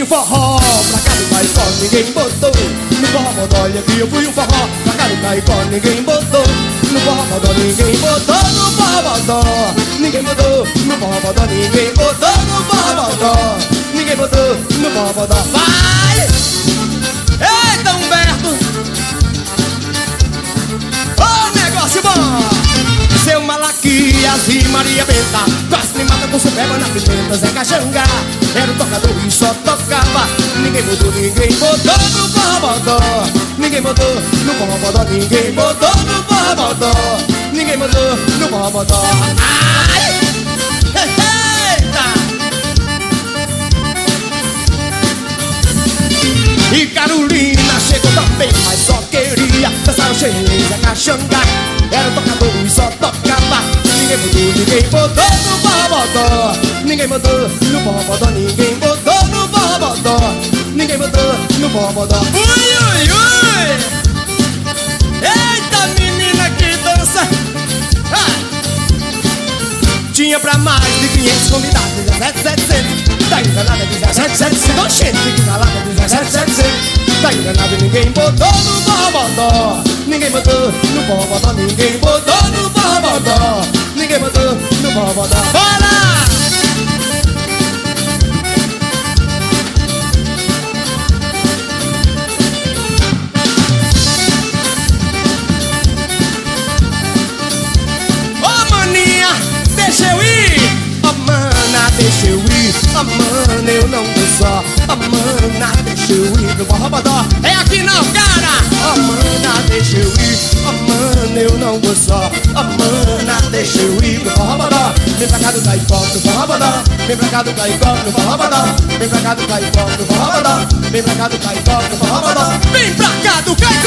forró pra cá do Caicó, ninguém botou. No forró bodó, olha que eu fui o forró pra cá do Caicó, ninguém botou. No forró bodó, ninguém botou. No forró bodó, ninguém botou. No forró bodó, ninguém botou. No forró bodó, ninguém botou. No forró bodó. Vai! Eita, Humberto! Ô, negócio bom! Seu Malaquias e Maria Benta quase me mata com soberba na pimenta. Zé Caxanga era o tocador e só tocava. Ninguém botou, ninguém botou no forró bodó. Ninguém botou no forró bodó, ninguém botou no forró bodó. Ninguém botou no forró bodó. Ai! Eita! E Carolina chegou também, mas só queria dançar o xerê. Zé Caxanga era o tocador e só tocava. Ninguém botou no forró bodó. Ninguém botou no forró bodó. Ninguém botou no forró bodó. Ninguém botou no forró bodó. Ui, ui, ui! Eita, menina que dança! Tinha pra mais de 500 convidados, 17,700. Tá enganada, 17,700. Oxente, que calada, 17,700. Tá enganado, ninguém botou no forró bodó. Ninguém botou no forró bodó. Ninguém botou no forró bodó. Ninguém botou no forró bodó. Bora! Ô, maninha, deixa eu ir. Ô, mana, deixa eu ir. Ô, mana, eu não vou só. Ô, mana, deixa eu ir no forró bodó. É aqui não, cara. Ô, mana, deixa eu ir. Ô, mana, eu não vou só. Ô, mana, deixa eu ir no forró bodó. Vem pra cá do Caicó no forró bodó. Vem pra cá do Caicó no forró bodó. Vem pra cá do Caicó no forró bodó. Vem pra cá do Caicó no forró bodó. Vem pra cá do Caicó.